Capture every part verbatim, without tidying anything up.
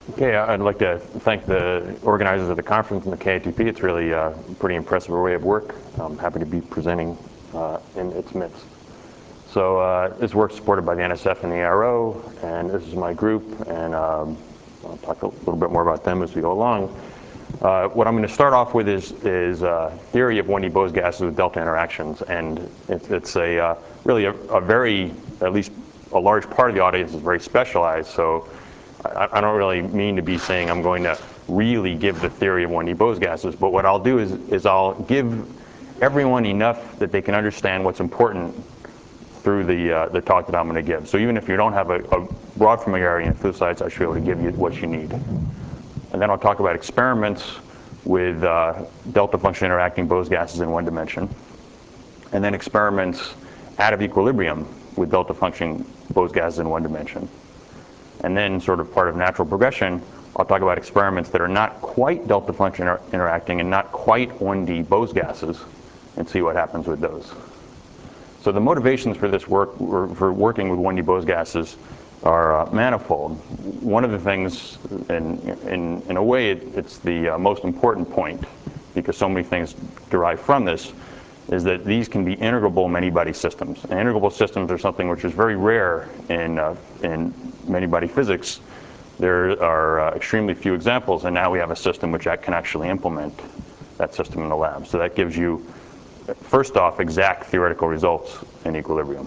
Okay, I'd like to thank the organizers of the conference and the K I T P. It's really a pretty impressive array of work. I'm happy to be presenting uh, in its midst. So uh, this work is supported by the N S F and the A R O, and this is my group, and um, I'll talk a little bit more about them as we go along. Uh, what I'm going to start off with is, is uh, theory of one D Bose gases with delta interactions, and it's, it's a uh, really a, a very, at least a large part of the audience is very specialized, so I, I don't really mean to be saying I'm going to really give the theory of one D Bose gases, but what I'll do is, is I'll give everyone enough that they can understand what's important through the, uh, the talk that I'm going to give. So even if you don't have a, a broad familiarity in fluid science, I should be able to give you what you need. And then I'll talk about experiments with uh, delta function interacting Bose gases in one dimension. And then experiments out of equilibrium with delta function Bose gases in one dimension. And then sort of part of natural progression, I'll talk about experiments that are not quite delta function inter interacting and not quite one D Bose gases and see what happens with those. So the motivations for this work, for working with one D Bose gases, are uh, manifold. One of the things, in, in, in a way, it, it's the uh, most important point, because so many things derive from this, is that these can be integrable many-body systems. And integrable systems are something which is very rare in, uh, in many-body physics. There are uh, extremely few examples, and now we have a system which can actually implement that system in the lab. So that gives you, first off, exact theoretical results in equilibrium.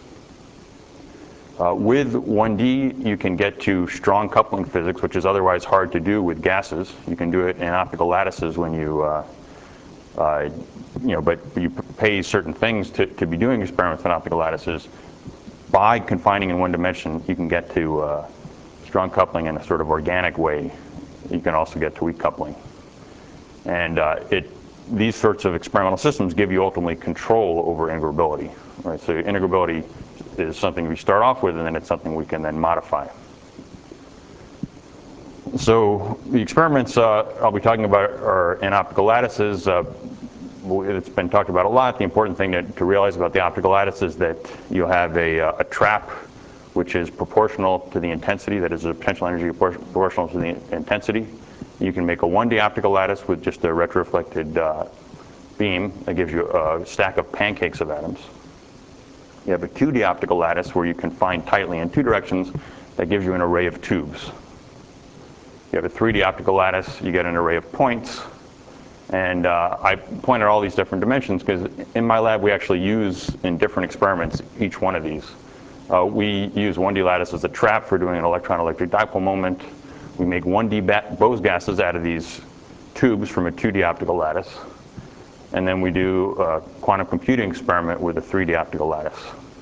Uh, with one D, you can get to strong coupling physics, which is otherwise hard to do with gases. You can do it in optical lattices when you, uh, uh, you know, but you pay certain things to, to be doing experiments in optical lattices. By confining in one dimension, you can get to uh, strong coupling in a sort of organic way. You can also get to weak coupling. And uh, it, these sorts of experimental systems give you ultimately control over integrability. Right? So integrability is something we start off with, and then it's something we can then modify. So the experiments uh, I'll be talking about are in optical lattices. Uh, it's been talked about a lot. The important thing to, to realize about the optical lattice is that you have a, a trap which is proportional to the intensity, that is the potential energy proportional to the intensity. You can make a one D optical lattice with just a retroreflected uh, beam that gives you a stack of pancakes of atoms. You have a two D optical lattice where you confine tightly in two directions that gives you an array of tubes. You have a three D optical lattice, you get an array of points. And uh, I pointed all these different dimensions because in my lab we actually use, in different experiments, each one of these. Uh, we use one D lattice as a trap for doing an electron-electric dipole moment. We make one D Bose gases out of these tubes from a two D optical lattice. And then we do a quantum computing experiment with a three D optical lattice.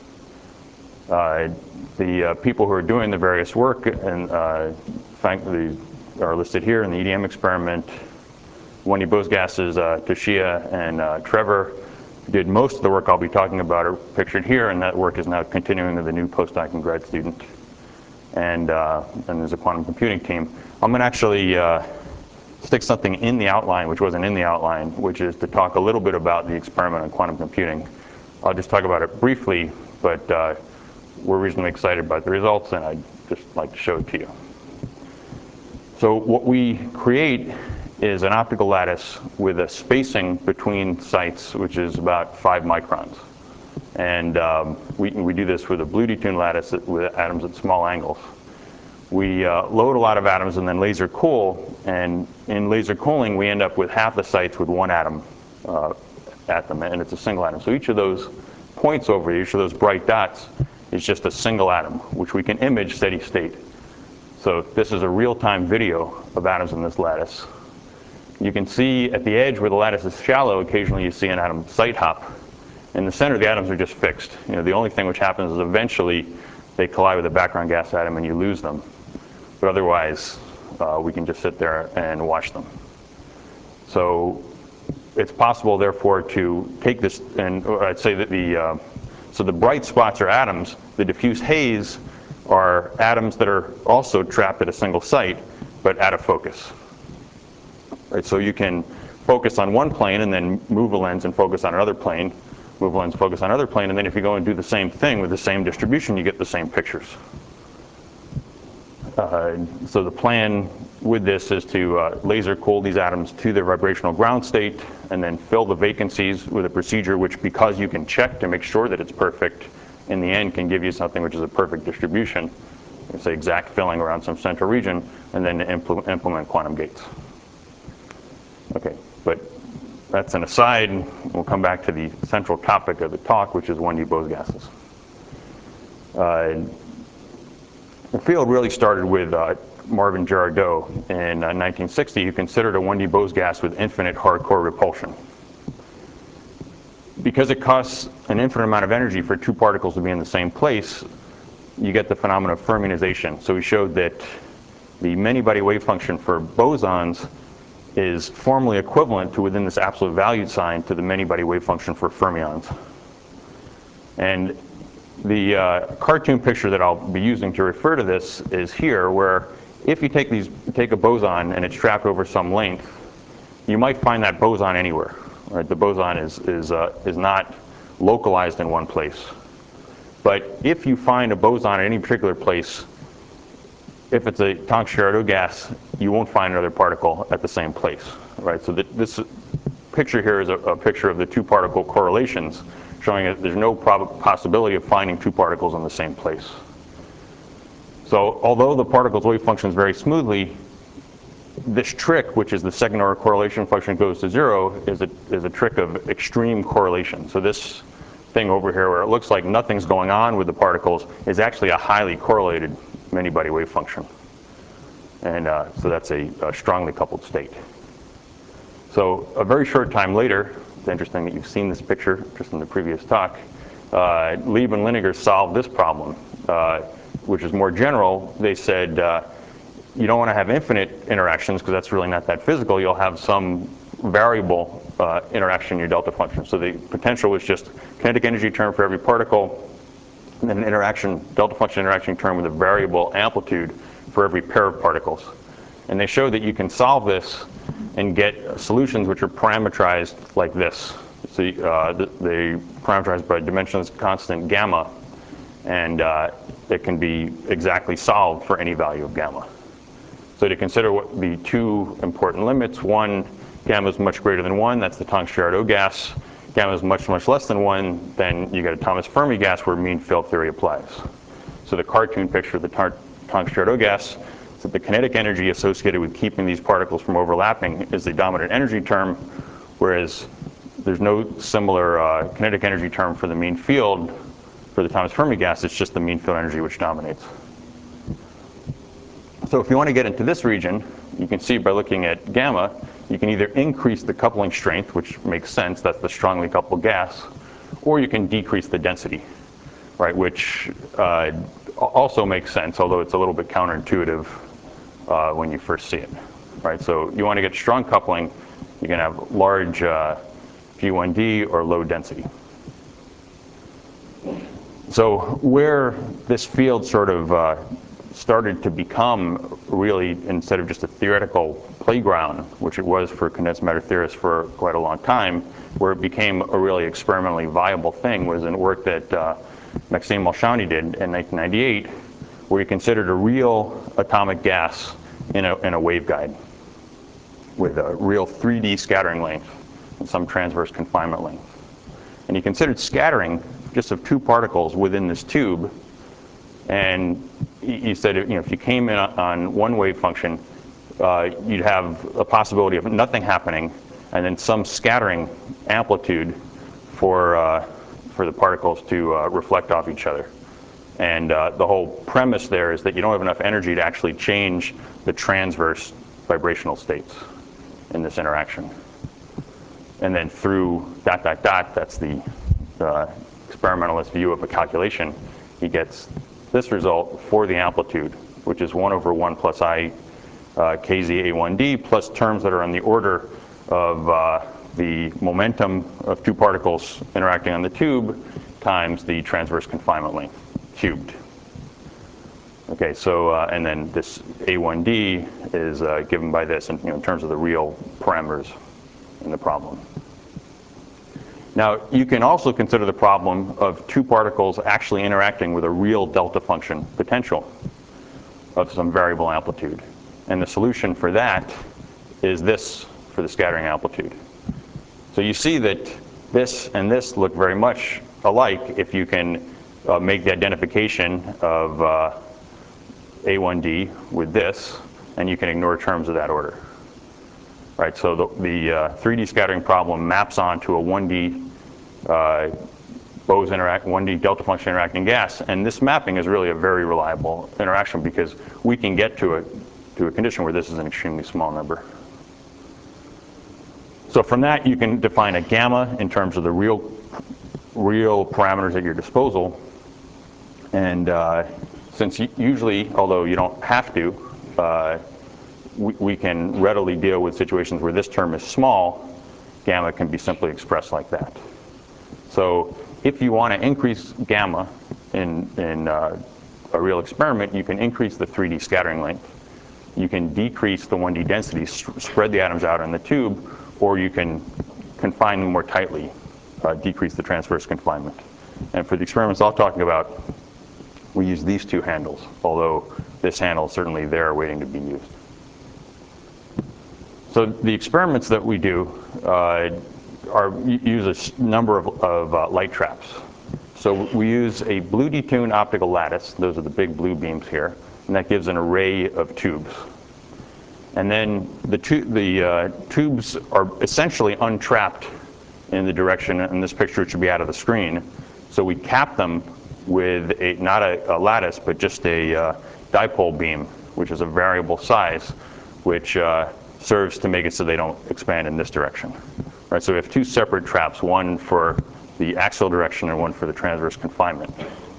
Uh, the uh, people who are doing the various work and uh, frankly are listed here in the E D M experiment. one D Bose gases, uh, Toshia and uh, Trevor did most of the work I'll be talking about are pictured here, and that work is now continuing with a new postdoc and grad student. And, uh, and there's a quantum computing team. I'm going to actually uh, stick something in the outline, which wasn't in the outline, which is to talk a little bit about the experiment on quantum computing. I'll just talk about it briefly, but uh, we're reasonably excited about the results, and I'd just like to show it to you. So what we create is an optical lattice with a spacing between sites, which is about five microns. And um, we, we do this with a blue detuned lattice with atoms at small angles. We uh, load a lot of atoms and then laser cool, and in laser cooling we end up with half the sites with one atom uh, at them, and it's a single atom. So each of those points over here, each of those bright dots, is just a single atom, which we can image steady state. So this is a real-time video of atoms in this lattice. You can see at the edge where the lattice is shallow, occasionally you see an atom site hop. In the center, the atoms are just fixed. You know, the only thing which happens is eventually they collide with a background gas atom and you lose them. But otherwise, uh, we can just sit there and watch them. So it's possible, therefore, to take this, and I'd say that the, uh, so the bright spots are atoms. The diffuse haze are atoms that are also trapped at a single site, but out of focus. Right, so you can focus on one plane and then move a lens and focus on another plane, move a lens, focus on another plane, and then if you go and do the same thing with the same distribution, you get the same pictures. Uh, so the plan with this is to uh, laser cool these atoms to their vibrational ground state and then fill the vacancies with a procedure which, because you can check to make sure that it's perfect, in the end can give you something which is a perfect distribution, say exact filling around some central region, and then impl implement quantum gates. Okay, but that's an aside. We'll come back to the central topic of the talk, which is one D Bose gases. Uh, the field really started with uh, Marvin Girardot in uh, nineteen sixty, who considered a one D Bose gas with infinite hardcore repulsion. Because it costs an infinite amount of energy for two particles to be in the same place, you get the phenomenon of fermionization. So we showed that the many-body wave function for bosons is formally equivalent to, within this absolute value sign, to the many-body wave function for fermions. And the uh, cartoon picture that I'll be using to refer to this is here, where if you take these, take a boson and it's trapped over some length, you might find that boson anywhere. Right? The boson is is uh, is not localized in one place. But if you find a boson at any particular place, if it's a Tonks-Girardot gas, you won't find another particle at the same place. Right? So the, this picture here is a, a picture of the two particle correlations, showing that there's no possibility of finding two particles in the same place. So although the particle's wave functions very smoothly, this trick, which is the second order correlation function goes to zero, is a, is a trick of extreme correlation. So this thing over here where it looks like nothing's going on with the particles is actually a highly correlated many-body wave function. And uh, so that's a, a strongly coupled state. So a very short time later, it's interesting that you've seen this picture just in the previous talk, uh, Lieb and Liniger solved this problem, uh, which is more general. They said, uh, you don't want to have infinite interactions because that's really not that physical. You'll have some variable uh, interaction in your delta function. So the potential was just kinetic energy term for every particle, and then an interaction, delta function interaction term with a variable amplitude for every pair of particles. And they showed that you can solve this and get solutions which are parametrized like this. So uh, they parameterized by dimensionless constant gamma, and uh, it can be exactly solved for any value of gamma. So to consider what the two important limits, one, gamma is much greater than one, that's the Tonks-Girardot gas. Gamma is much, much less than one, then you get a Thomas Fermi gas where mean field theory applies. So the cartoon picture of the Tonks-Girardot gas is that the kinetic energy associated with keeping these particles from overlapping is the dominant energy term, whereas there's no similar uh, kinetic energy term for the mean field for the Thomas Fermi gas. It's just the mean field energy which dominates. So if you want to get into this region, you can see by looking at gamma, you can either increase the coupling strength, which makes sense, that's the strongly coupled gas, or you can decrease the density, right, which uh, also makes sense, although it's a little bit counterintuitive uh, when you first see it, right? So you want to get strong coupling, you can have large uh, G one D or low density. So where this field sort of uh, started to become really, instead of just a theoretical playground, which it was for condensed matter theorists for quite a long time, where it became a really experimentally viable thing was in work that uh, Maxime Molchany did in nineteen ninety-eight, where he considered a real atomic gas in a, in a waveguide with a real three D scattering length and some transverse confinement length. And he considered scattering just of two particles within this tube. And he said, you know, if you came in on one wave function, uh, you'd have a possibility of nothing happening, and then some scattering amplitude for uh, for the particles to uh, reflect off each other. And uh, the whole premise there is that you don't have enough energy to actually change the transverse vibrational states in this interaction. And then through dot dot dot, that's the uh, experimentalist view of a calculation, he gets this result for the amplitude, which is one over one plus I uh, K Z A one D plus terms that are on the order of uh, the momentum of two particles interacting on the tube times the transverse confinement length cubed. Okay, so uh, and then this A one D is uh, given by this in, you know, in terms of the real parameters in the problem. Now, you can also consider the problem of two particles actually interacting with a real delta function potential. of some variable amplitude. And the solution for that is this for the scattering amplitude. So you see that this and this look very much alike if you can uh, make the identification of uh, A one D with this, and you can ignore terms of that order. Right, so the, the uh, three D scattering problem maps onto a one D uh, Bose interact, one D delta function interacting gas, and this mapping is really a very reliable interaction because we can get to a, to a condition where this is an extremely small number. So from that, you can define a gamma in terms of the real, real parameters at your disposal. And uh, since usually, although you don't have to, uh, we, we can readily deal with situations where this term is small, gamma can be simply expressed like that. So if you want to increase gamma in, in uh, a real experiment, you can increase the three D scattering length. You can decrease the one D density, spread the atoms out in the tube, or you can confine them more tightly, uh, decrease the transverse confinement. And for the experiments I'm talking about, we use these two handles, although this handle is certainly there waiting to be used. So the experiments that we do uh, are use a number of, of uh, light traps. So we use a blue detuned optical lattice. Those are the big blue beams here, and that gives an array of tubes. And then the, tu the uh, tubes are essentially untrapped in the direction, in this picture it should be out of the screen. So we cap them with a, not a, a lattice, but just a uh, dipole beam, which is a variable size, which uh, serves to make it so they don't expand in this direction. Right, so we have two separate traps, one for the axial direction and one for the transverse confinement.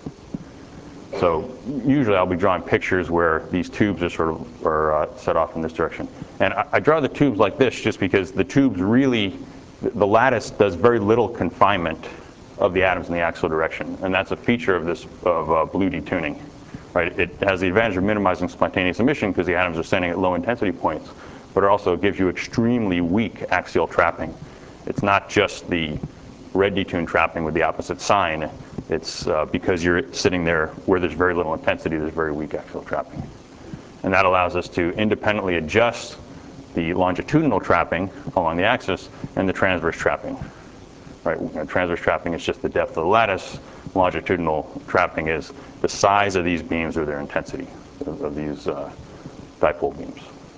So usually I'll be drawing pictures where these tubes are sort of are uh, set off in this direction. And I, I draw the tubes like this just because the tubes really, the lattice does very little confinement of the atoms in the axial direction. And that's a feature of this, of uh, blue detuning. Right? It has the advantage of minimizing spontaneous emission because the atoms are standing at low intensity points, but it also gives you extremely weak axial trapping. It's not just the red detuned trapping with the opposite sign. It's uh, because you're sitting there where there's very little intensity, there's very weak axial trapping. And that allows us to independently adjust the longitudinal trapping along the axis and the transverse trapping. Right? You know, transverse trapping is just the depth of the lattice. Longitudinal trapping is the size of these beams or their intensity of, of these uh, dipole beams.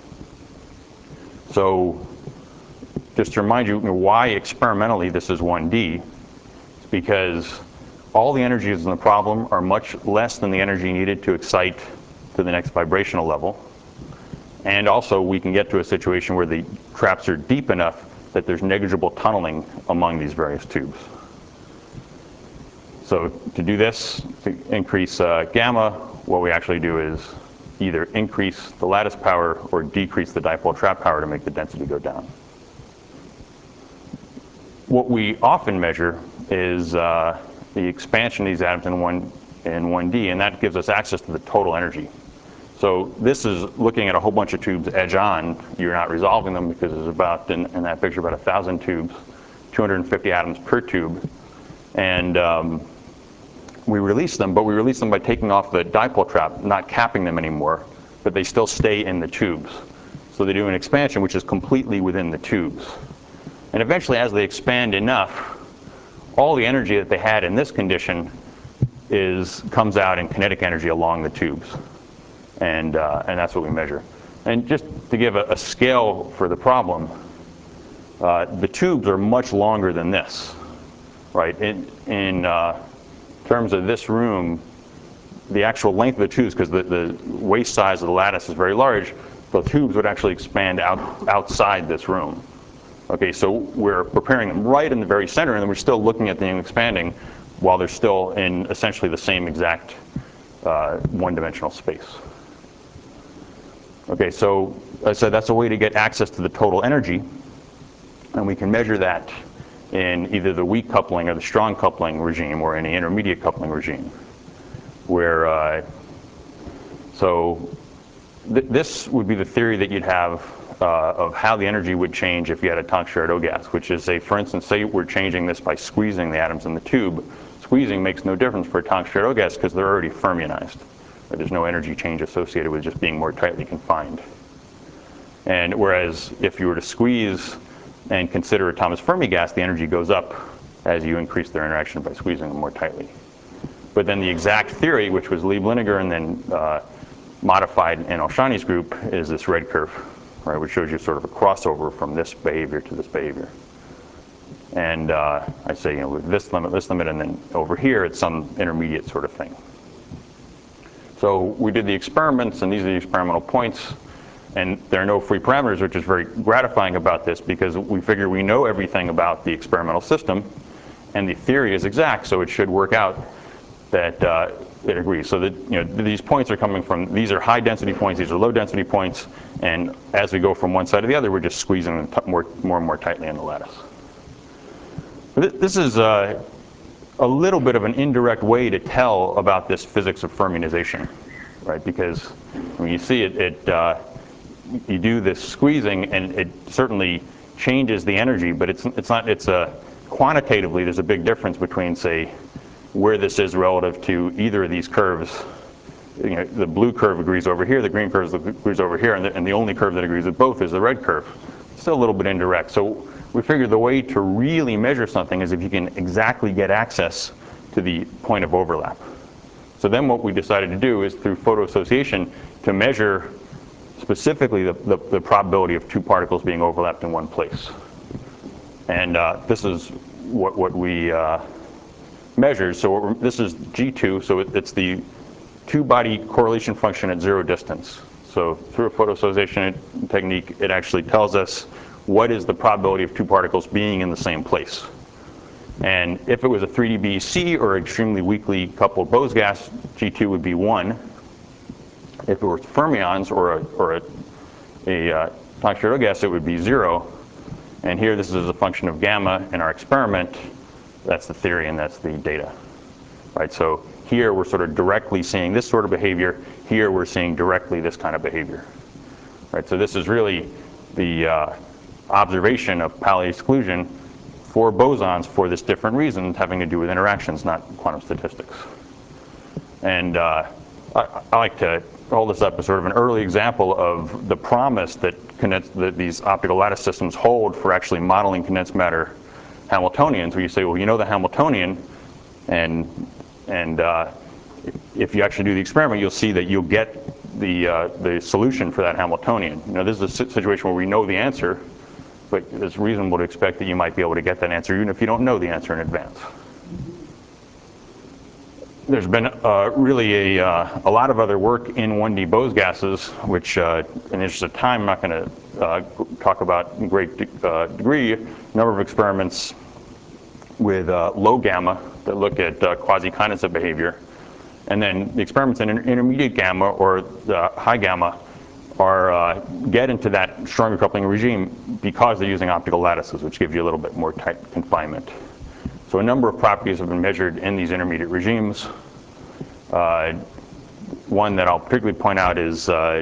So just to remind you, you know, why experimentally this is one D, it's because all the energies in the problem are much less than the energy needed to excite to the next vibrational level. And also we can get to a situation where the traps are deep enough that there's negligible tunneling among these various tubes. So to do this, to increase uh, gamma, what we actually do is either increase the lattice power or decrease the dipole trap power to make the density go down. What we often measure is uh, the expansion of these atoms in one, in one D, and that gives us access to the total energy. So this is looking at a whole bunch of tubes edge on. You're not resolving them because there's about, in, in that picture, about one thousand tubes, two hundred fifty atoms per tube. And um, we release them, but we release them by taking off the dipole trap, not capping them anymore, but they still stay in the tubes. So they do an expansion which is completely within the tubes. And eventually, as they expand enough, all the energy that they had in this condition is, comes out in kinetic energy along the tubes. And, uh, and that's what we measure. And just to give a, a scale for the problem, uh, the tubes are much longer than this. Right? In, in uh, terms of this room, the actual length of the tubes, because the, the waist size of the lattice is very large, the tubes would actually expand out, outside this room. Okay, so we're preparing them right in the very center, and then we're still looking at them expanding while they're still in essentially the same exact uh, one-dimensional space. Okay, so I said that's a way to get access to the total energy, and we can measure that in either the weak coupling or the strong coupling regime or any intermediate coupling regime. Where, uh, so th this would be the theory that you'd have uh, of how the energy would change if you had a Tonks-Sharrow gas, which is, say, for instance, say we're changing this by squeezing the atoms in the tube. Squeezing makes no difference for a Tonks-Sharrow gas because they're already fermionized. There's no energy change associated with just being more tightly confined. And whereas if you were to squeeze and consider a Thomas Fermi gas, the energy goes up as you increase their interaction by squeezing them more tightly. But then the exact theory, which was Lieb-Liniger and then uh, modified in Alshani's group, is this red curve, right, which shows you sort of a crossover from this behavior to this behavior. And uh, I say, you know, with this limit, this limit, and then over here, it's some intermediate sort of thing. So we did the experiments, and these are the experimental points. And there are no free parameters, which is very gratifying about this, because we figure we know everything about the experimental system, and the theory is exact, so it should work out that uh, it agrees. So that, you know, these points are coming from, these are high density points, these are low density points, and as we go from one side to the other, we're just squeezing them more, more and more tightly in the lattice. This is uh, a little bit of an indirect way to tell about this physics of fermionization, right? Because when you see it, it uh, you do this squeezing, and it certainly changes the energy, but it's it's not it's a quantitatively there's a big difference between, say, where this is relative to either of these curves. You know, the blue curve agrees over here, the green curve agrees over here, and the, and the only curve that agrees with both is the red curve. It's still a little bit indirect. So we figured the way to really measure something is if you can exactly get access to the point of overlap. So then what we decided to do is, through photo association, to measure specifically the, the, the probability of two particles being overlapped in one place. And uh, this is what, what we uh, measured. So this is G two, so it, it's the two-body correlation function at zero distance. So through a photo association technique, it actually tells us what is the probability of two particles being in the same place. And if it was a three D B C or extremely weakly coupled Bose gas, G two would be one. If it were fermions or a, or a, a uh, Planck-Scherzo gas, it would be zero. And here this is a function of gamma in our experiment. That's the theory and that's the data. Right, so here we're sort of directly seeing this sort of behavior. Here we're seeing directly this kind of behavior. Right, so this is really the uh, observation of Pauli exclusion for bosons for this different reason, having to do with interactions, not quantum statistics. And uh, I, I like to hold this up as sort of an early example of the promise that, condensed, that these optical lattice systems hold for actually modeling condensed matter Hamiltonians, where you say, well, you know the Hamiltonian, and and uh, if you actually do the experiment, you'll see that you'll get the uh, the solution for that Hamiltonian. You know, this is a situation where we know the answer, but it's reasonable to expect that you might be able to get that answer even if you don't know the answer in advance. There's been uh, really a, uh, a lot of other work in one D Bose gases, which uh, in the interest of time, I'm not going to uh, talk about in great de uh, degree. A number of experiments with uh, low gamma that look at uh, quasi-condensate behavior. And then the experiments in intermediate gamma or the high gamma are uh, get into that stronger coupling regime because they're using optical lattices, which give you a little bit more tight confinement. So a number of properties have been measured in these intermediate regimes. Uh, one that I'll particularly point out is uh,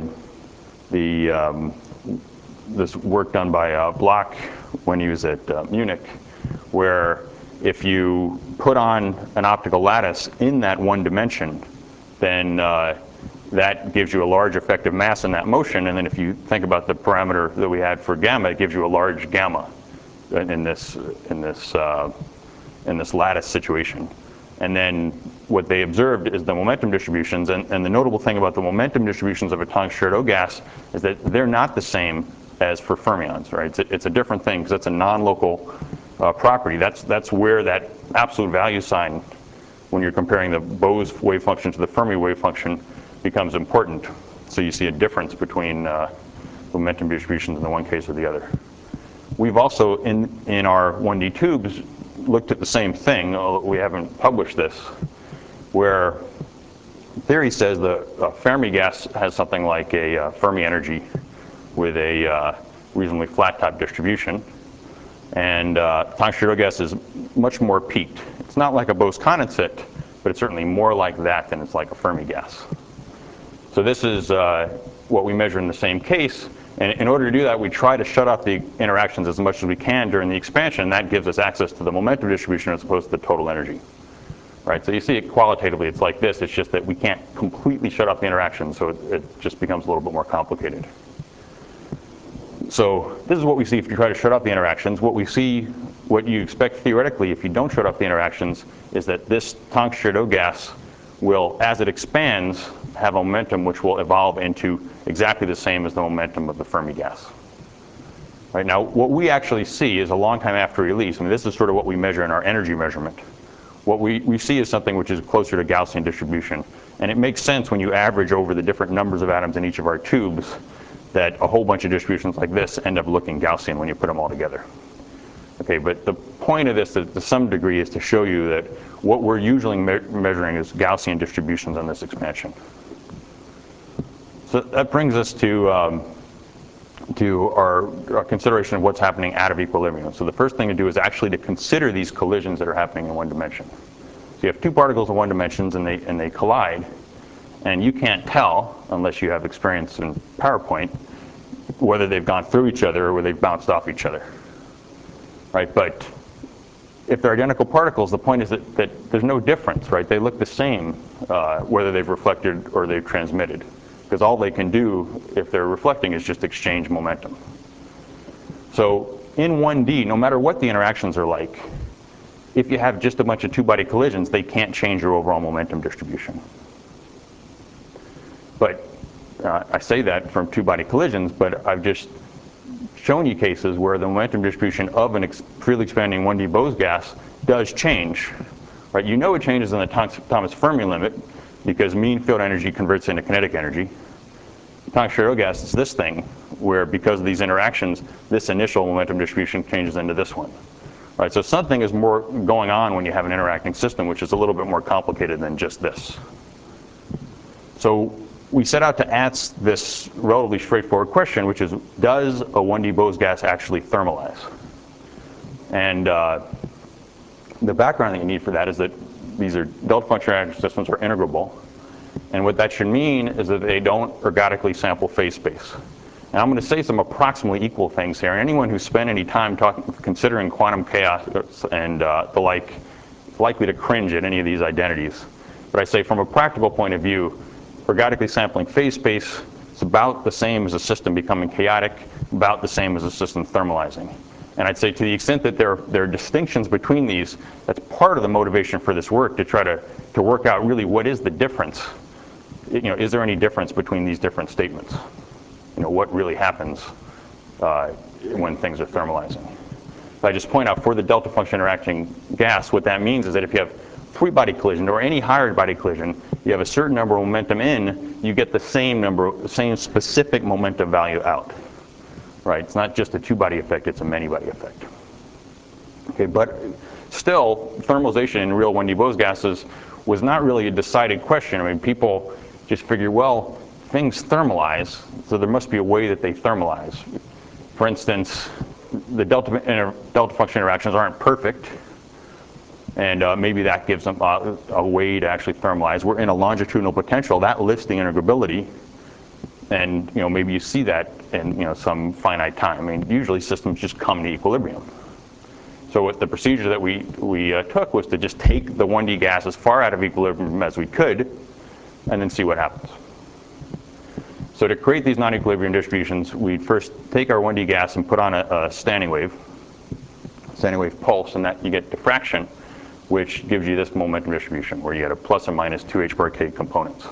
the um, this work done by uh, Bloch when he was at uh, Munich, where if you put on an optical lattice in that one dimension, then uh, that gives you a large effective mass in that motion. And then if you think about the parameter that we had for gamma, it gives you a large gamma in this in this uh, in this lattice situation. And then what they observed is the momentum distributions. And, and the notable thing about the momentum distributions of a Planck-Scherzo gas is that they're not the same as for fermions, right? It's a, it's a different thing because it's a non-local uh, property. That's, that's where that absolute value sign, when you're comparing the Bose wave function to the Fermi wave function, becomes important. So you see a difference between uh, momentum distributions in the one case or the other. We've also, in, in our one D tubes, looked at the same thing, although we haven't published this, where theory says the uh, Fermi gas has something like a uh, Fermi energy with a uh, reasonably flat top distribution. And uh, Planck-Scherzo gas is much more peaked. It's not like a Bose condensate, but it's certainly more like that than it's like a Fermi gas. So this is uh, what we measure in the same case. And in order to do that, we try to shut off the interactions as much as we can during the expansion. That gives us access to the momentum distribution as opposed to the total energy. right? So you see it qualitatively, it's like this. It's just that we can't completely shut off the interaction, so it, it just becomes a little bit more complicated. So this is what we see if you try to shut off the interactions. What we see, what you expect theoretically if you don't shut off the interactions, is that this Tonks-Jerdot gas will, as it expands, have a momentum which will evolve into exactly the same as the momentum of the Fermi gas. Right now, what we actually see is a long time after release. I mean, this is sort of what we measure in our energy measurement. What we, we see is something which is closer to Gaussian distribution. And it makes sense when you average over the different numbers of atoms in each of our tubes that a whole bunch of distributions like this end up looking Gaussian when you put them all together. Okay, but the point of this, to some degree, is to show you that what we're usually me measuring is Gaussian distributions on this expansion. So that brings us to, um, to our, our consideration of what's happening out of equilibrium. So the first thing to do is actually to consider these collisions that are happening in one dimension. So you have two particles in one dimension and they, and they collide. And you can't tell, unless you have experience in PowerPoint, whether they've gone through each other or whether they've bounced off each other. Right? But if they're identical particles, the point is that, that there's no difference, right? They look the same uh, whether they've reflected or they've transmitted. Because all they can do, if they're reflecting, is just exchange momentum. So in one D, no matter what the interactions are like, if you have just a bunch of two-body collisions, they can't change your overall momentum distribution. But uh, I say that from two-body collisions, but I've just shown you cases where the momentum distribution of an ex freely expanding one D Bose gas does change. Right? You know it changes in the Thomas Fermi limit because mean field energy converts into kinetic energy. Tonks-Jerdot gas is this thing where, because of these interactions, this initial momentum distribution changes into this one. Right? So something is more going on when you have an interacting system, which is a little bit more complicated than just this. So we set out to ask this relatively straightforward question, which is, does a one D Bose gas actually thermalize? And uh, the background that you need for that is that these are delta function reaction systems are integrable. And what that should mean is that they don't ergodically sample phase space. And I'm going to say some approximately equal things here. And anyone who's spent any time talking, considering quantum chaos and uh, the like is likely to cringe at any of these identities. But I say from a practical point of view, ergodically sampling phase space is about the same as a system becoming chaotic, about the same as a system thermalizing. And I'd say to the extent that there, there are distinctions between these, that's part of the motivation for this work, to try to, to work out really what is the difference. You know, is there any difference between these different statements? You know, what really happens uh, when things are thermalizing? So I just point out for the delta function interacting gas, what that means is that if you have three-body collision or any higher body collision, you have a certain number of momentum in, you get the same number, same specific momentum value out. Right? It's not just a two-body effect, it's a many-body effect. Okay, but still, thermalization in real one D Bose gases was not really a decided question. I mean, people just figure, well, things thermalize, so there must be a way that they thermalize. For instance, the delta, inter, delta function interactions aren't perfect. And uh, maybe that gives them uh, a way to actually thermalize. We're in a longitudinal potential. That lifts the integrability. And you know, maybe you see that in you know, some finite time. I mean, usually systems just come to equilibrium. So what the procedure that we, we uh, took was to just take the one D gas as far out of equilibrium as we could, and then see what happens. So to create these non-equilibrium distributions, we'd first take our one D gas and put on a, a standing wave, standing wave pulse, and that you get diffraction, which gives you this momentum distribution, where you get a plus or minus two h bar k components.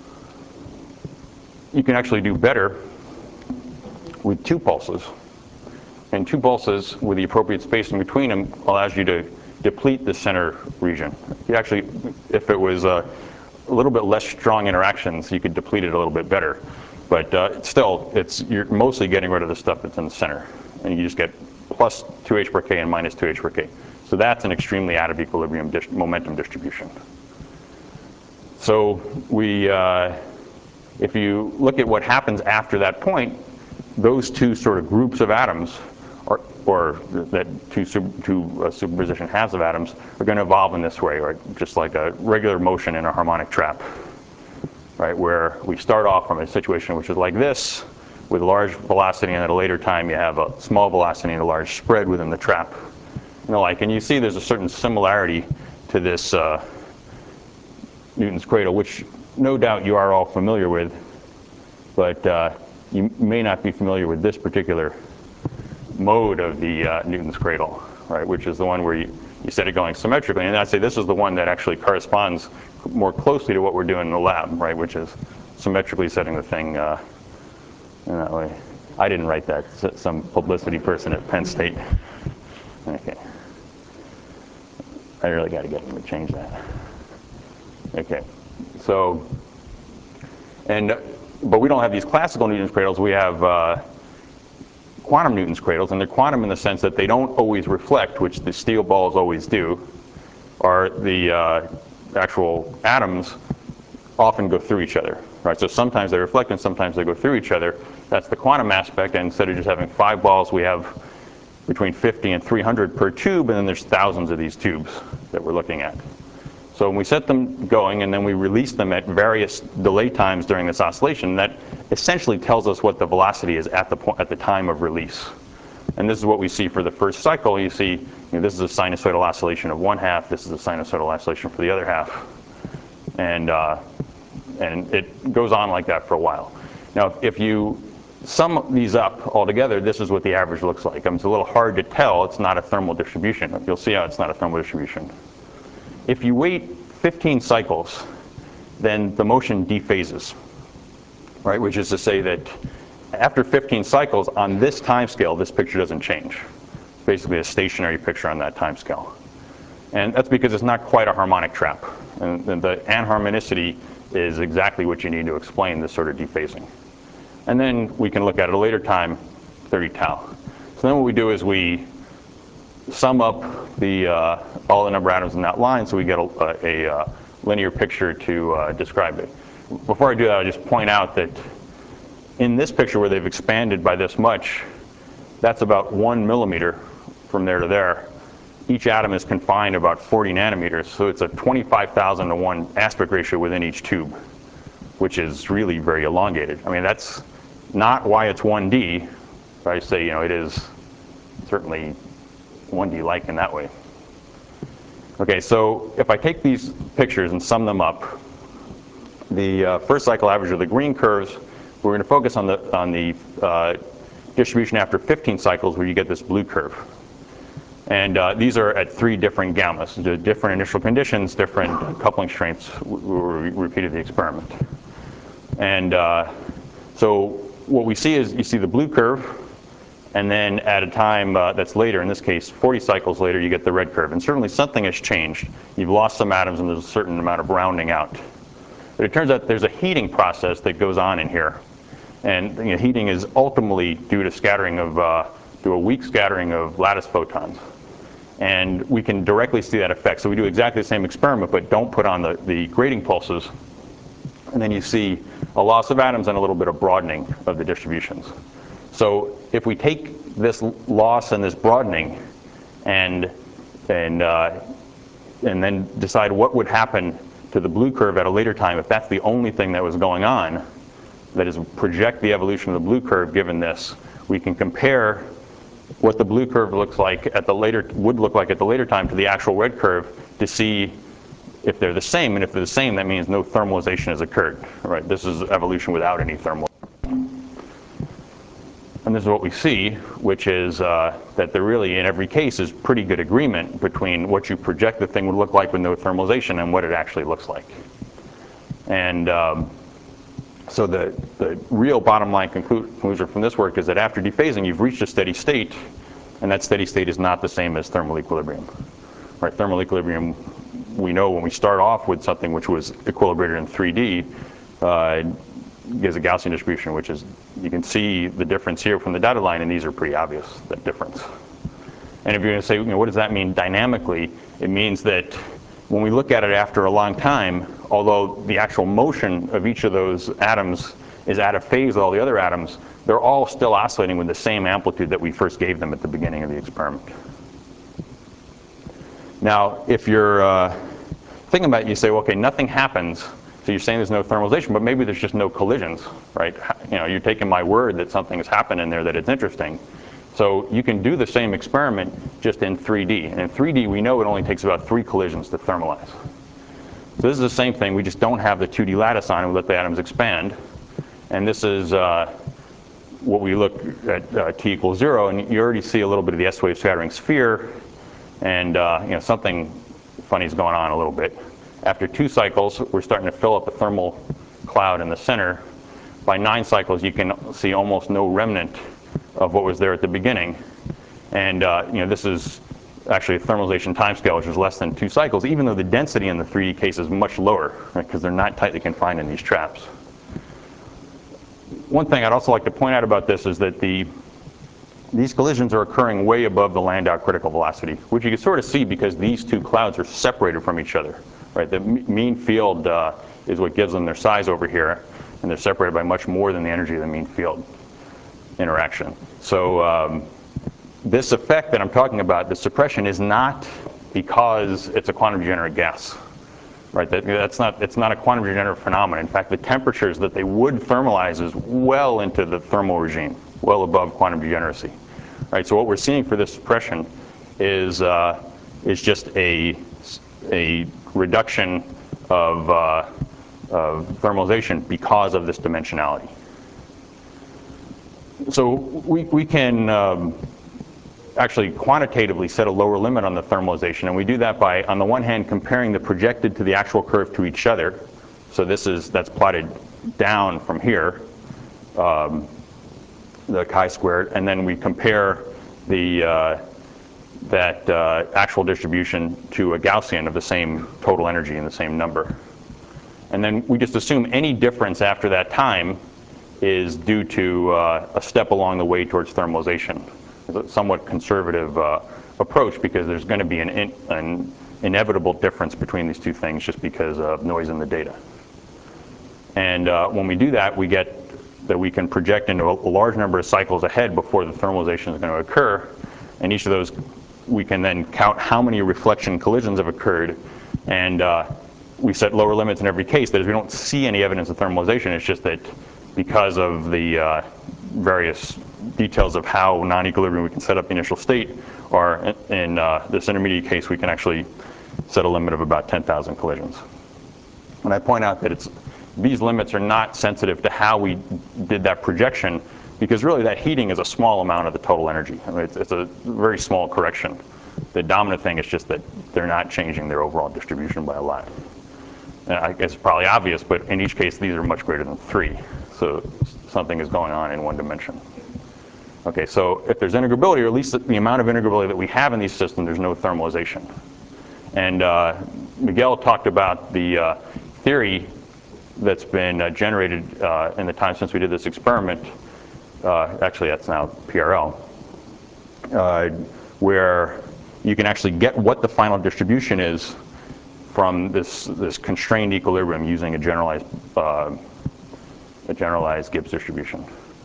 You can actually do better with two pulses. And two pulses with the appropriate spacing between them allows you to deplete the center region. You actually, if it was a, a little bit less strong interactions, you could deplete it a little bit better. But uh, still, it's, you're mostly getting rid of the stuff that's in the center. And you just get plus two h bar k and minus two h bar k. So that's an extremely out of equilibrium dis momentum distribution. So we, uh, if you look at what happens after that point, those two sort of groups of atoms, or, or that two, sub, two uh, superposition halves of atoms, are going to evolve in this way, right? Just like a regular motion in a harmonic trap, right? Where we start off from a situation which is like this, with large velocity, and at a later time you have a small velocity and a large spread within the trap. And the like, and you see there's a certain similarity to this, uh, Newton's cradle, which no doubt you are all familiar with, but uh, you may not be familiar with this particular mode of the uh, Newton's cradle, right, which is the one where you, you set it going symmetrically. And I'd say this is the one that actually corresponds more closely to what we're doing in the lab, right, which is symmetrically setting the thing uh, in that way. I didn't write that. Some publicity person at Penn State. Okay. I really got to get them to change that. Okay. So, and, but we don't have these classical Newton's cradles. We have uh, quantum Newton's cradles, and they're quantum in the sense that they don't always reflect, which the steel balls always do, or the uh, actual atoms often go through each other, right? So sometimes they reflect and sometimes they go through each other. That's the quantum aspect, and instead of just having five balls, we have between fifty and three hundred per tube, and then there's thousands of these tubes that we're looking at. So when we set them going and then we release them at various delay times during this oscillation, that essentially tells us what the velocity is at the point, at the time of release. And this is what we see for the first cycle. You see, you know, this is a sinusoidal oscillation of one half. This is a sinusoidal oscillation for the other half. And, uh, and it goes on like that for a while. Now, if you sum these up all together, this is what the average looks like. I mean, it's a little hard to tell. It's not a thermal distribution. You'll see how it's not a thermal distribution. If you wait fifteen cycles, then the motion dephases, right? Which is to say that after fifteen cycles on this time scale, this picture doesn't change. Basically a stationary picture on that time scale. And that's because it's not quite a harmonic trap. And, and the anharmonicity is exactly what you need to explain this sort of dephasing. And then we can look at a later time, thirty tau. So then what we do is we sum up the uh, all the number of atoms in that line, so we get a, a, a linear picture to uh, describe it. Before I do that, I'll just point out that in this picture where they've expanded by this much, that's about one millimeter from there to there. Each atom is confined about forty nanometers, so it's a twenty-five thousand to one aspect ratio within each tube, which is really very elongated. I mean, that's not why it's one D, but I say, you know, it is certainly one D-like in that way. Okay, so if I take these pictures and sum them up, the uh, first cycle average of the green curves, we're going to focus on the, on the uh, distribution after fifteen cycles where you get this blue curve. And uh, these are at three different gammas, the different initial conditions, different coupling strengths where we repeated the experiment. And uh, so what we see is you see the blue curve, and then at a time uh, that's later, in this case forty cycles later, you get the red curve. And certainly something has changed. You've lost some atoms and there's a certain amount of rounding out. But it turns out there's a heating process that goes on in here. And you know, heating is ultimately due to scattering of, uh, to a weak scattering of lattice photons. And we can directly see that effect. So we do exactly the same experiment, but don't put on the, the grating pulses. And then you see a loss of atoms and a little bit of broadening of the distributions. So if we take this loss and this broadening and, and, uh, and then decide what would happen to the blue curve at a later time, if that's the only thing that was going on, that is project the evolution of the blue curve given this, we can compare what the blue curve looks like at the later, would look like at the later time to the actual red curve to see if they're the same. And if they're the same, that means no thermalization has occurred. Right? This is evolution without any thermal. And this is what we see, which is uh, that there really, in every case, is pretty good agreement between what you project the thing would look like with no thermalization and what it actually looks like. And um, so the, the real bottom line conclu conclusion from this work is that after dephasing, you've reached a steady state, and that steady state is not the same as thermal equilibrium. Right? Thermal equilibrium, we know when we start off with something which was equilibrated in three D, uh, gives a Gaussian distribution, which is, you can see the difference here from the dotted line, and these are pretty obvious, that difference. And if you're going to say, you know, what does that mean dynamically? It means that when we look at it after a long time, although the actual motion of each of those atoms is out of phase with all the other atoms, they're all still oscillating with the same amplitude that we first gave them at the beginning of the experiment. Now, if you're uh, thinking about it, you say, well, okay, nothing happens. So you're saying there's no thermalization, but maybe there's just no collisions, right? You know, you're taking my word that something has happened in there that it's interesting. So you can do the same experiment just in three D. And in three D, we know it only takes about three collisions to thermalize. So this is the same thing. We just don't have the two D lattice on it. We let the atoms expand. And this is uh, what we look at uh, t equals zero. And you already see a little bit of the S-wave scattering sphere. And uh, you know, something funny is going on a little bit. After two cycles, we're starting to fill up a thermal cloud in the center. By nine cycles, you can see almost no remnant of what was there at the beginning. And uh, you know, this is actually a thermalization timescale, which is less than two cycles, even though the density in the three D case is much lower, right, because they're not tightly confined in these traps. One thing I'd also like to point out about this is that the these collisions are occurring way above the Landau critical velocity, which you can sort of see because these two clouds are separated from each other. Right? The mean field uh, is what gives them their size over here, and they're separated by much more than the energy of the mean field interaction. So um, this effect that I'm talking about, the suppression, is not because it's a quantum degenerate gas. Right? That, that's not, it's not a quantum degenerate phenomenon. In fact, the temperatures that they would thermalize is well into the thermal regime, well above quantum degeneracy. Right? So what we're seeing for this suppression is, uh, is just a, a reduction of, uh, of thermalization because of this dimensionality. So we, we can um, actually quantitatively set a lower limit on the thermalization, and we do that by, on the one hand, comparing the projected to the actual curve to each other. So this is, that's plotted down from here, um, the chi-squared, and then we compare the uh, that uh, actual distribution to a Gaussian of the same total energy and the same number. And then we just assume any difference after that time is due to uh, a step along the way towards thermalization. It's a somewhat conservative uh, approach because there's going to be an, in, an inevitable difference between these two things just because of noise in the data. And uh, when we do that, we get that we can project into a, a large number of cycles ahead before the thermalization is going to occur. And each of those, we can then count how many reflection collisions have occurred. And uh, we set lower limits in every case. That is, we don't see any evidence of thermalization. It's just that because of the uh, various details of how non-equilibrium we can set up the initial state, or in uh, this intermediate case, we can actually set a limit of about ten thousand collisions. And I point out that it's, these limits are not sensitive to how we did that projection, because really that heating is a small amount of the total energy. I mean, it's, it's a very small correction. The dominant thing is just that they're not changing their overall distribution by a lot. And I guess it's probably obvious, but in each case, these are much greater than three. So something is going on in one dimension. Okay, so if there's integrability, or at least the amount of integrability that we have in these systems, there's no thermalization. And uh, Miguel talked about the uh, theory that's been uh, generated uh, in the time since we did this experiment. Uh, actually, that's now P R L, uh, where you can actually get what the final distribution is from this, this constrained equilibrium using a generalized, uh, a generalized Gibbs distribution.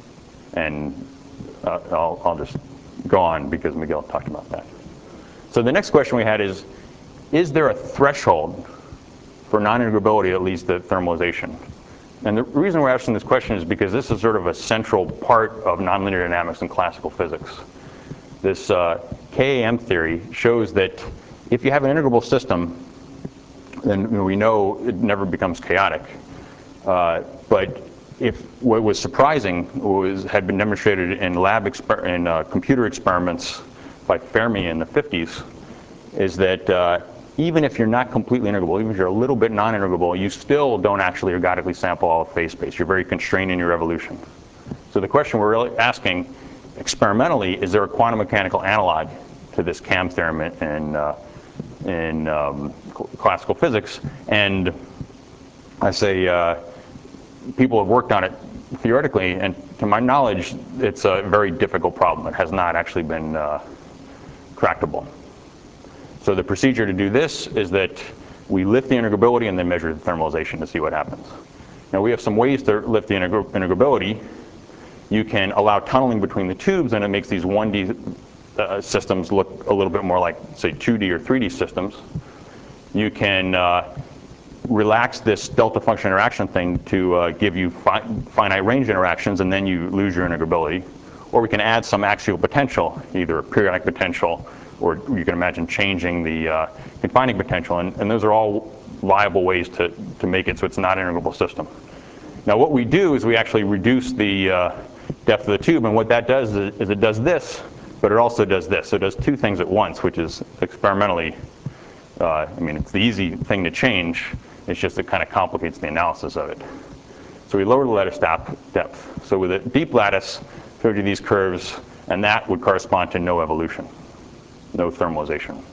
And uh, I'll, I'll just go on because Miguel talked about that. So the next question we had is, is there a threshold for non-integrability, at least at thermalization? And the reason we're asking this question is because this is sort of a central part of nonlinear dynamics and classical physics. This uh, K A M theory shows that if you have an integrable system, then we know it never becomes chaotic. Uh, but if what was surprising was had been demonstrated in lab exper in uh, computer experiments by Fermi in the fifties, is that uh, even if you're not completely integrable, even if you're a little bit non-integrable, you still don't actually ergodically sample all of phase space. You're very constrained in your evolution. So the question we're really asking experimentally, is there a quantum mechanical analog to this K A M theorem in, uh, in um, classical physics? And I say uh, people have worked on it theoretically, and to my knowledge, it's a very difficult problem. It has not actually been uh, tractable. So the procedure to do this is that we lift the integrability and then measure the thermalization to see what happens. Now we have some ways to lift the integr integrability. You can allow tunneling between the tubes, and it makes these one D uh, systems look a little bit more like, say, two D or three D systems. You can uh, relax this delta function interaction thing to uh, give you fi finite range interactions, and then you lose your integrability. Or we can add some axial potential, either a periodic potential, or you can imagine changing the uh, confining potential. And, and those are all viable ways to, to make it so it's not an integrable system. Now what we do is we actually reduce the uh, depth of the tube, and what that does is, is it does this, but it also does this. So it does two things at once, which is experimentally, uh, I mean, it's the easy thing to change. It's just it kind of complicates the analysis of it. So we lower the lattice depth. So with a deep lattice, showed you these curves, and that would correspond to no evolution, no thermalization.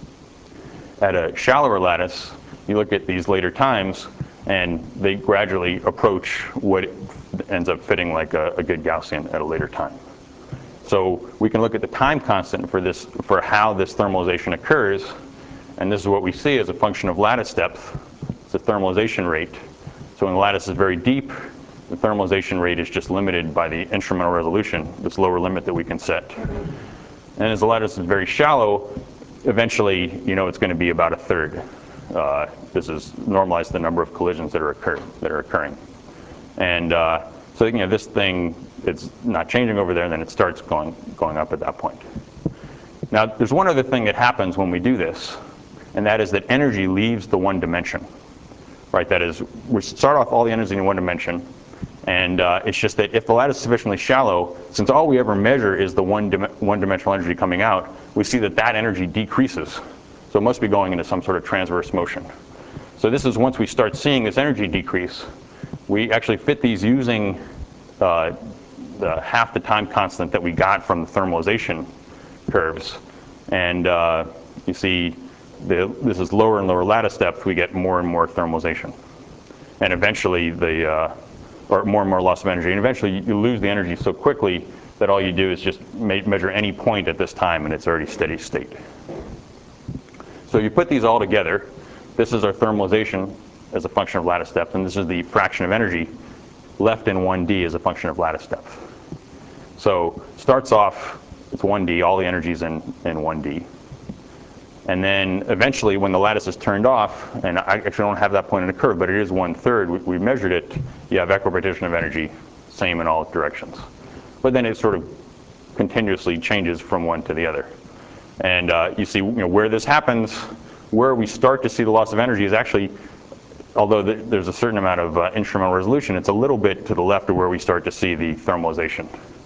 At a shallower lattice, you look at these later times, and they gradually approach what ends up fitting like a, a good Gaussian at a later time. So we can look at the time constant for this, for how this thermalization occurs, and this is what we see as a function of lattice depth. It's the thermalization rate. So when the lattice is very deep, the thermalization rate is just limited by the instrumental resolution, this lower limit that we can set. And as the lattice is very shallow, eventually, you know, it's going to be about a third. Uh, this is normalized the number of collisions that are occur that are occurring. And uh, so, you know, this thing, it's not changing over there, and then it starts going going up at that point. Now, there's one other thing that happens when we do this, and that is that energy leaves the one dimension. Right, that is, we start off all the energy in one dimension, and uh, it's just that if the lattice is sufficiently shallow, since all we ever measure is the one dim one-dimensional energy coming out, we see that that energy decreases. So it must be going into some sort of transverse motion. So this is once we start seeing this energy decrease, we actually fit these using uh, the half the time constant that we got from the thermalization curves, and uh, you see. The, this is lower and lower lattice depth, we get more and more thermalization. And eventually, the, uh, or more and more loss of energy. And eventually, you lose the energy so quickly that all you do is just me measure any point at this time, and it's already steady state. So you put these all together. This is our thermalization as a function of lattice depth, and this is the fraction of energy left in one D as a function of lattice depth. So starts off, it's one D, all the energy is in, in one D. And then eventually, when the lattice is turned off, and I actually don't have that point in the curve, but it is one third, we, we measured it, you have equipartition of energy, same in all directions. But then it sort of continuously changes from one to the other. And uh, you see, you know, where this happens, where we start to see the loss of energy is actually, although the, there's a certain amount of uh, instrumental resolution, it's a little bit to the left of where we start to see the thermalization.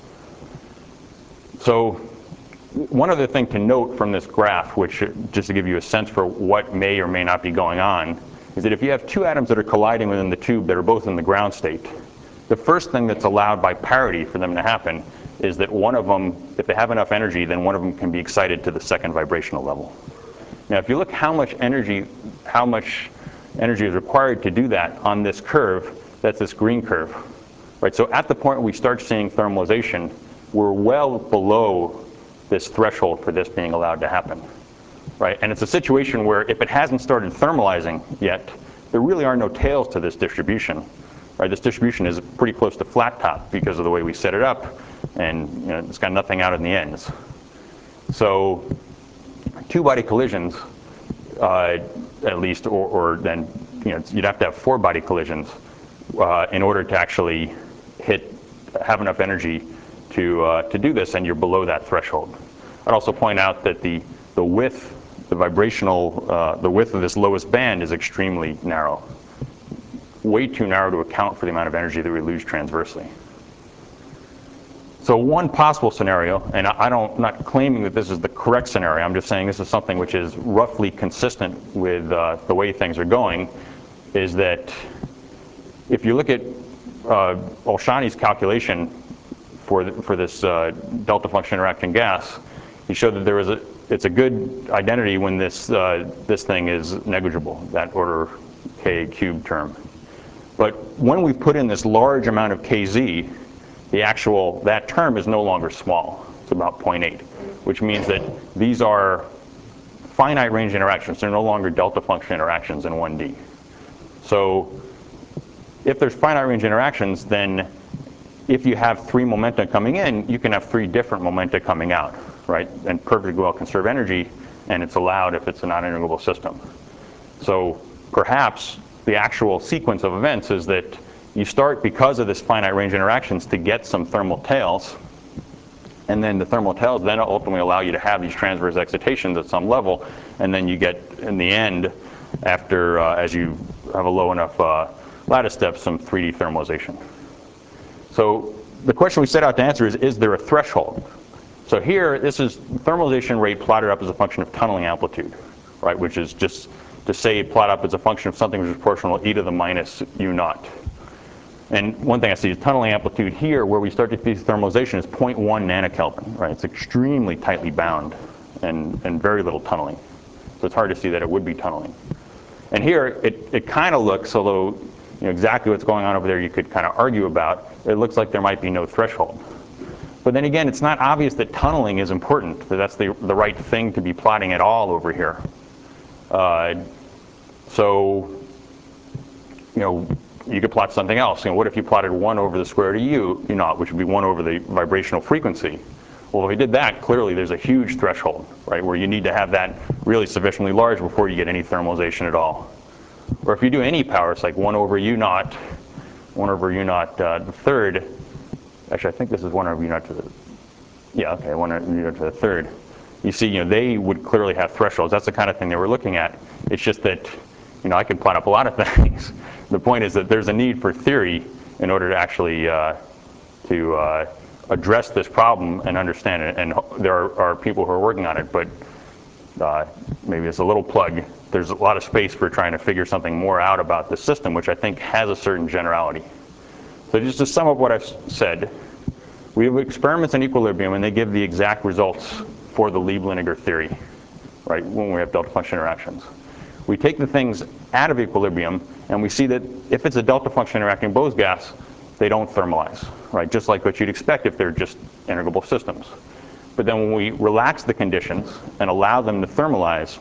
So one other thing to note from this graph, which just to give you a sense for what may or may not be going on, is that if you have two atoms that are colliding within the tube that are both in the ground state, the first thing that's allowed by parity for them to happen is that one of them, if they have enough energy, then one of them can be excited to the second vibrational level. Now, if you look how much energy, how much energy is required to do that on this curve, that's this green curve, right? So at the point where we start seeing thermalization, we're well below this threshold for this being allowed to happen, right? And it's a situation where if it hasn't started thermalizing yet, there really are no tails to this distribution, right? This distribution is pretty close to flat top because of the way we set it up, and you know, it's got nothing out in the ends. So two-body collisions, uh, at least, or, or then you know, you'd have to have four-body collisions uh, in order to actually hit, have enough energy to, uh, to do this, and you're below that threshold. I'd also point out that the, the width, the vibrational, uh, the width of this lowest band is extremely narrow. Way too narrow to account for the amount of energy that we lose transversely. So one possible scenario, and I don't, I'm not claiming that this is the correct scenario, I'm just saying this is something which is roughly consistent with uh, the way things are going, is that if you look at uh, Olshany's calculation for, the, for this uh, delta function interacting gas, he showed that there was a, it's a good identity when this, uh, this thing is negligible, that order k cubed term. But when we put in this large amount of kz, the actual, that term is no longer small. It's about zero point eight, which means that these are finite range interactions. They're no longer delta function interactions in one D. So if there's finite range interactions, then if you have three momenta coming in, you can have three different momenta coming out, right? And perfectly well conserve energy, and it's allowed if it's a non-integrable system. So perhaps the actual sequence of events is that you start, because of this finite range interactions, to get some thermal tails, and then the thermal tails then ultimately allow you to have these transverse excitations at some level, and then you get, in the end, after, uh, as you have a low enough uh, lattice depth, some three D thermalization. So the question we set out to answer is, is there a threshold? So here, this is thermalization rate plotted up as a function of tunneling amplitude, right? Which is just to say plot up as a function of something which is proportional e to the minus u naught. And one thing I see is tunneling amplitude here, where we start to see thermalization, is zero point one nanokelvin, right? It's extremely tightly bound and, and very little tunneling. So it's hard to see that it would be tunneling. And here, it, it kind of looks, although you know, exactly what's going on over there you could kind of argue about, it looks like there might be no threshold. But then again, it's not obvious that tunneling is important, that that's the, the right thing to be plotting at all over here. Uh, so, you know, you could plot something else. You know, what if you plotted one over the square root of u, u naught, which would be one over the vibrational frequency? Well, if we did that, clearly there's a huge threshold, right, where you need to have that really sufficiently large before you get any thermalization at all. Or if you do any power, it's like one over u naught, one over u naught uh, the third. Actually, I think this is one over u naught to the, yeah, okay, one over u naught to the third. You see, you know, they would clearly have thresholds. That's the kind of thing they were looking at. It's just that, you know, I could plot up a lot of things. The point is that there's a need for theory in order to actually uh, to uh, address this problem and understand it. And there are, are people who are working on it, but uh, maybe it's a little plug. There's a lot of space for trying to figure something more out about the system, which I think has a certain generality. So just to sum up what I've said, we have experiments in equilibrium, and they give the exact results for the Lieb-Liniger theory, right, when we have delta function interactions. We take the things out of equilibrium, and we see that if it's a delta function interacting Bose gas, they don't thermalize, right, just like what you'd expect if they're just integrable systems. But then when we relax the conditions and allow them to thermalize,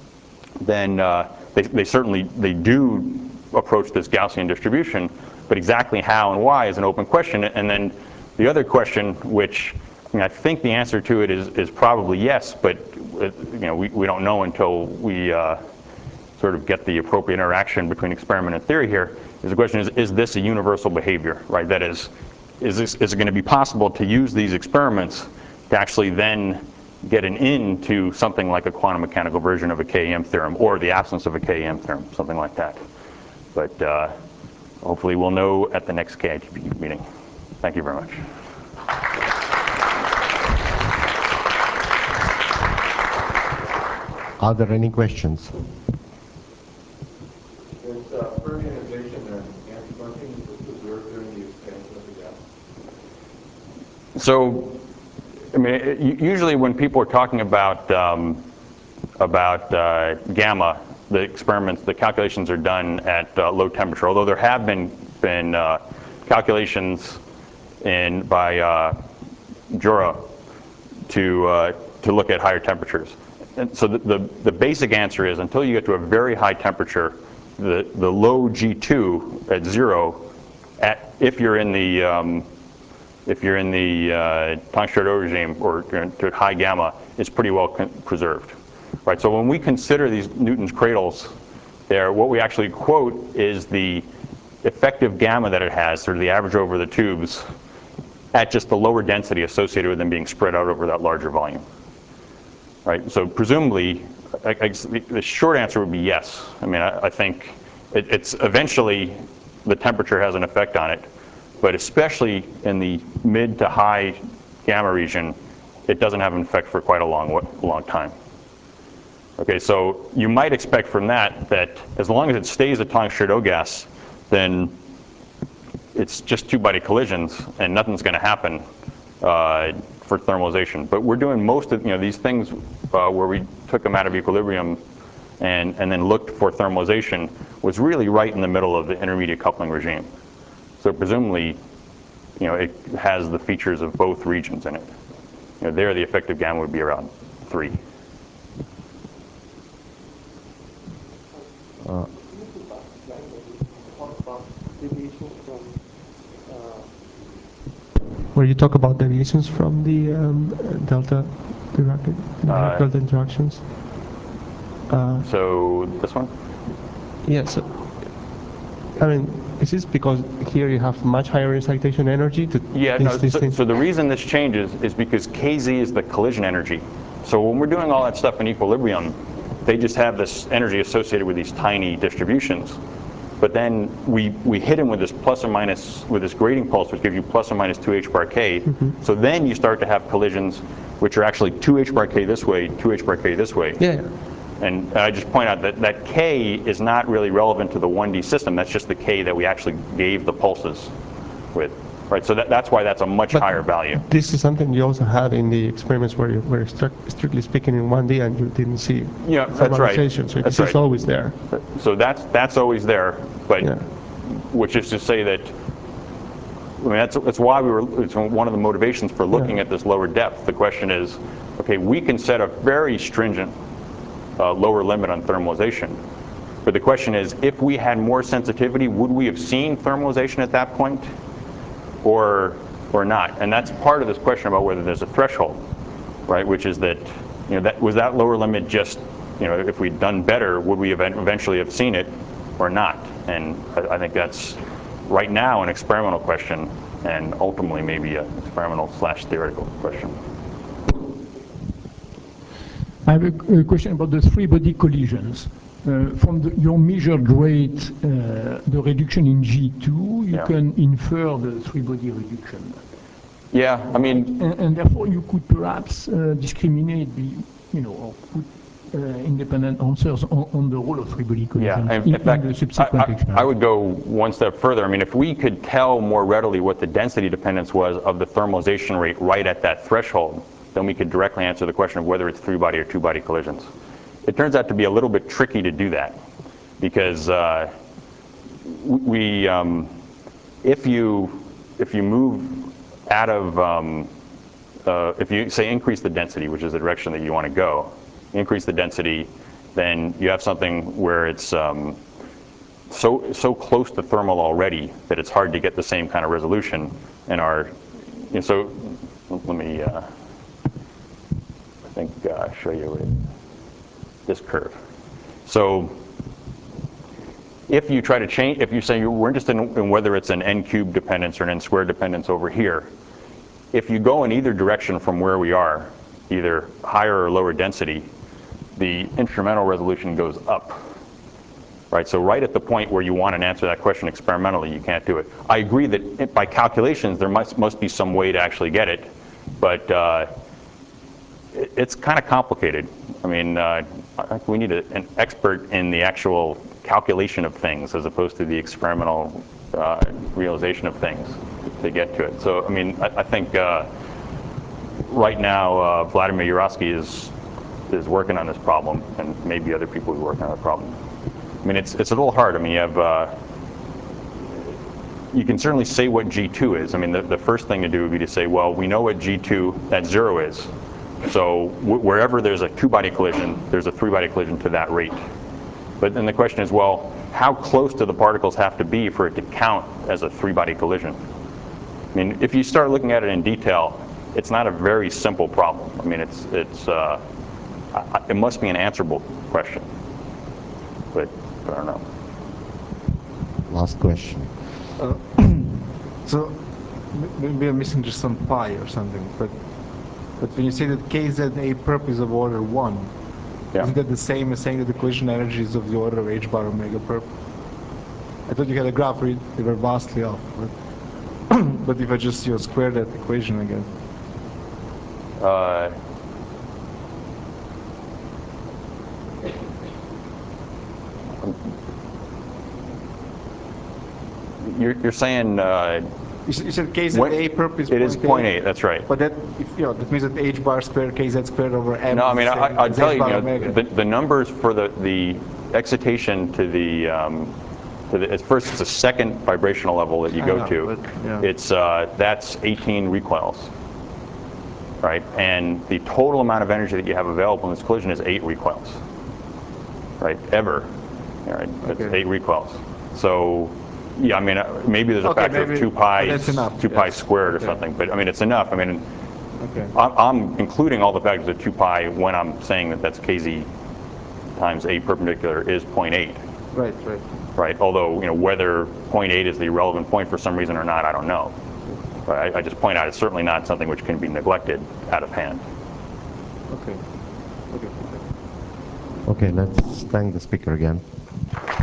then uh, they, they certainly, they do approach this Gaussian distribution, but exactly how and why is an open question. And then the other question, which I, mean, I think the answer to it is, is probably yes, but it, you know, we, we don't know until we uh, sort of get the appropriate interaction between experiment and theory here, is the question is, is this a universal behavior, right? That is, is, this, is it going to be possible to use these experiments to actually then get an in to something like a quantum mechanical version of a K E M theorem, or the absence of a K E M theorem, something like that. But uh, hopefully we'll know at the next K I T P meeting. Thank you very much. Are there any questions? Is uh, permeation and anti-bunching observed during the expansion of the gas? So, I mean, it, usually when people are talking about um, about uh, gamma, the experiments, the calculations are done at uh, low temperature. Although there have been been uh, calculations in by uh, Jura to uh, to look at higher temperatures. And so the, the the basic answer is until you get to a very high temperature, the the low G two at zero, at if you're in the um, if you're in the uh, Planck-Chertot regime or to high gamma, is pretty well preserved. Right, so when we consider these Newton's cradles, there, what we actually quote is the effective gamma that it has, sort of the average over the tubes, at just the lower density associated with them being spread out over that larger volume. Right, so presumably, I, I, the short answer would be yes. I mean, I, I think it, it's eventually the temperature has an effect on it, but especially in the mid to high gamma region, it doesn't have an effect for quite a long, long time. Okay, so you might expect from that that as long as it stays a Planck-Chertot gas, then it's just two-body collisions and nothing's going to happen uh, for thermalization. But we're doing most of you know these things uh, where we took them out of equilibrium and and then looked for thermalization was really right in the middle of the intermediate coupling regime. So presumably, you know, it has the features of both regions in it. You know, there the effective gamma would be around three. Uh, Where you talk about deviations from the um, delta, the uh, delta interactions. Uh, so this one? Yeah. So, I mean, is this because here you have much higher excitation energy? To yeah. this, No. this So, thing? so the reason this changes is because K Z is the collision energy. So when we're doing all that stuff in equilibrium, they just have this energy associated with these tiny distributions. But then we, we hit them with this plus or minus, with this grading pulse, which gives you plus or minus two h bar k. Mm-hmm. So then you start to have collisions which are actually two h bar k this way, two h bar k this way. Yeah. And I just point out that that k is not really relevant to the one D system. That's just the k that we actually gave the pulses with. Right, so that, that's why that's a much But higher value. This is something you also had in the experiments where you were strict, strictly speaking in one D and you didn't see yeah, that's right. So that's this right. is always there. So that's that's always there, but yeah. which is to say that, I mean, that's, that's why we were, it's one of the motivations for looking yeah. at this lower depth. The question is, okay, we can set a very stringent uh, lower limit on thermalization. But the question is, if we had more sensitivity, would we have seen thermalization at that point? Or, or not, and that's part of this question about whether there's a threshold, right? Which is that, you know, that was that lower limit just, you know, if we'd done better, would we eventually have seen it, or not? And I, I think that's right now an experimental question, and ultimately maybe an experimental slash theoretical question. I have a, a question about the three-body collisions. Uh, from the, your measured rate, uh, the reduction in G two, you yeah. can infer the three-body reduction. Yeah, I mean... And, and therefore you could perhaps uh, discriminate, the, you know, or put uh, independent answers on, on the role of three-body collisions yeah, in, in, in, fact, in the subsequent I, experiment. I would go one step further. I mean, if we could tell more readily what the density dependence was of the thermalization rate right at that threshold, then we could directly answer the question of whether it's three-body or two-body collisions. It turns out to be a little bit tricky to do that, because uh, we, um, if you if you move out of, um, uh, if you say increase the density, which is the direction that you want to go, increase the density, then you have something where it's um, so so close to thermal already that it's hard to get the same kind of resolution. And our, and so let me, uh, I think uh, show you it. This curve. So if you try to change, if you say we're interested in, in whether it's an n cubed dependence or an n squared dependence over here, if you go in either direction from where we are, either higher or lower density, the instrumental resolution goes up. Right, so right at the point where you want to answer that question experimentally, you can't do it. I agree that it, by calculations there must, must be some way to actually get it, but uh, it, it's kind of complicated. I mean, uh, I think we need a, an expert in the actual calculation of things as opposed to the experimental uh, realization of things to get to it. So, I mean, I, I think uh, right now uh, Vladimir Yurovsky is is working on this problem, and maybe other people who work on the problem. I mean, it's it's a little hard. I mean, you have uh, you can certainly say what G two is. I mean, the, the first thing to do would be to say, well, we know what G two at zero is. So w wherever there's a two-body collision, there's a three-body collision to that rate. But then the question is, well, how close do the particles have to be for it to count as a three-body collision? I mean, if you start looking at it in detail, it's not a very simple problem. I mean, it's it's uh, I, it must be an answerable question, but, but I don't know. Last question. Uh, so maybe I'm missing just some pi or something, but but when you say that K Z A perp is of order one, yeah. isn't that the same as saying that the collision energy is of the order of h bar omega perp? I thought you had a graph where they were vastly off, but but if I just you know, square that equation again. Uh, You're, you're saying uh, you, you said K Z A perp is it is zero point eight. That's right. But that if, you know that means that h bar squared K Z squared over m. No, I mean I, I'll tell you, you know, the, the numbers for the the excitation to the um, to the at first it's a second vibrational level that you I go know, to. but, yeah. It's uh, that's eighteen recoils, right? And the total amount of energy that you have available in this collision is eight recoils, right? Ever, right? It's okay. eight recoils. So. Yeah, I mean, uh, maybe there's a okay, factor maybe, of two pi, that's enough. two pi yes. squared okay. or something. But I mean, it's enough. I mean, okay. I'm, I'm including all the factors of two pi when I'm saying that that's Kz times A perpendicular is zero point eight. Right, right. Right. Although you know whether zero point eight is the relevant point for some reason or not, I don't know. Right? I, I just point out it's certainly not something which can be neglected out of hand. Okay. Okay. okay. Okay, let's thank the speaker again.